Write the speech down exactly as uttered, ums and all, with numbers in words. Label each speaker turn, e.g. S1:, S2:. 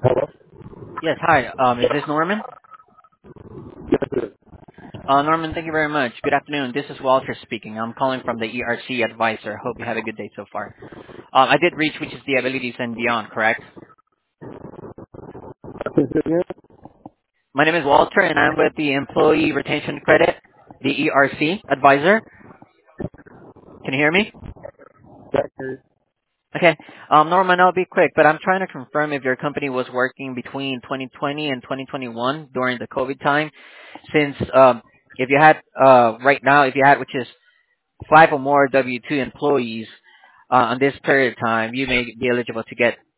S1: Hello?
S2: Yes, hi. Um, is this Norman?
S1: Yes, it is.
S2: Uh, Norman, thank you very much. Good afternoon. This is Walter speaking. I'm calling from the E R C Advisor. Hope you had a good day so far. Um, I did reach, which is the abilities and beyond, correct?
S1: Can you say it again?
S2: My name is Walter, and I'm with the Employee Retention Credit, the E R C Advisor. Can you hear me?
S1: Back here.
S2: Okay. Um, Norman, I'll be quick, but I'm trying to confirm if your company was working between twenty twenty and twenty twenty-one during the COVID time, since um, if you had uh, right now, if you had, which is five or more W two employees uh, on this period of time, you may be eligible to get